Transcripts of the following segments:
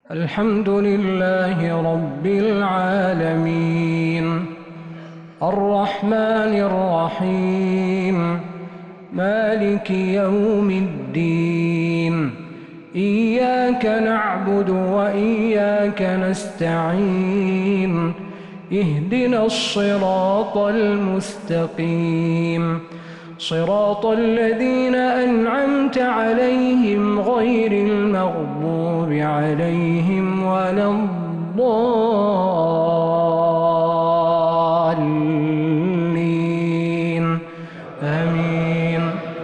الحمد لله رب العالمين الرحمن الرحيم مالك يوم الدين إياك نعبد وإياك نستعين اهدنا الصراط المستقيم صراط الذين أنعمت عليهم غير المغضوب عليهم ولا الضالين آمين.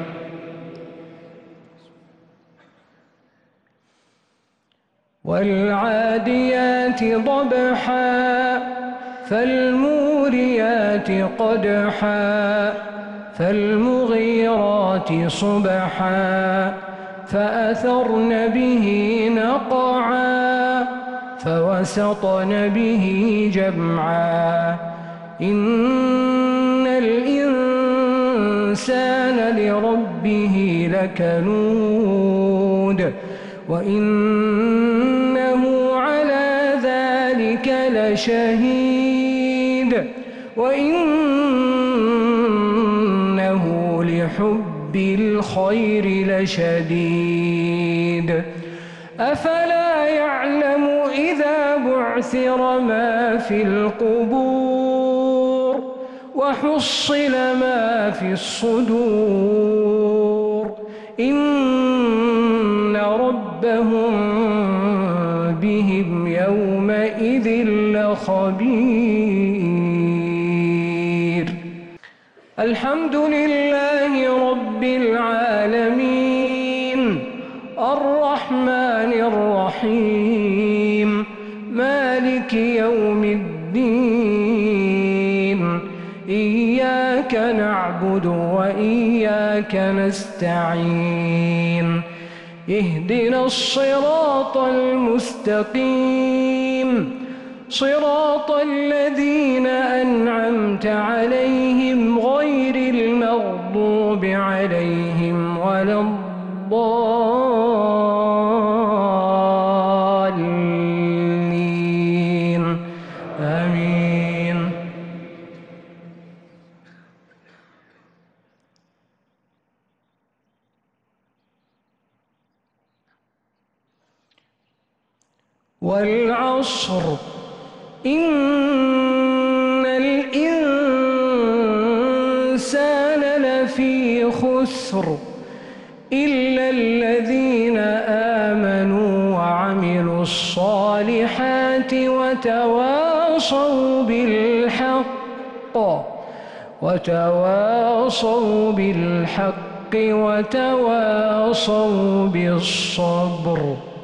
والعاديات ضبحا فالموريات قدحا فالمغيرات صبحا فأثرن به نقعا فوسطن به جمعا إن الإنسان لربه لكنود وإنه على ذلك لشهيد وإنه لحب الخير لشديد أفلا يعلم إذا بعثر ما في القبور وحصل ما في الصدور إن ربهم بهم يومئذ لخبير. الحمد لله رب العالمين الرحمن الرحيم مالك يوم الدين إياك نعبد وإياك نستعين اهدنا الصراط المستقيم صراط الذين أنعمت عليهم غير المغضوب عليهم ولا الضالين آمين. والعصر إن الإنسان لفي خسر إلا الذين آمنوا وعملوا الصالحات وتواصوا بالحق وتواصوا بالصبر.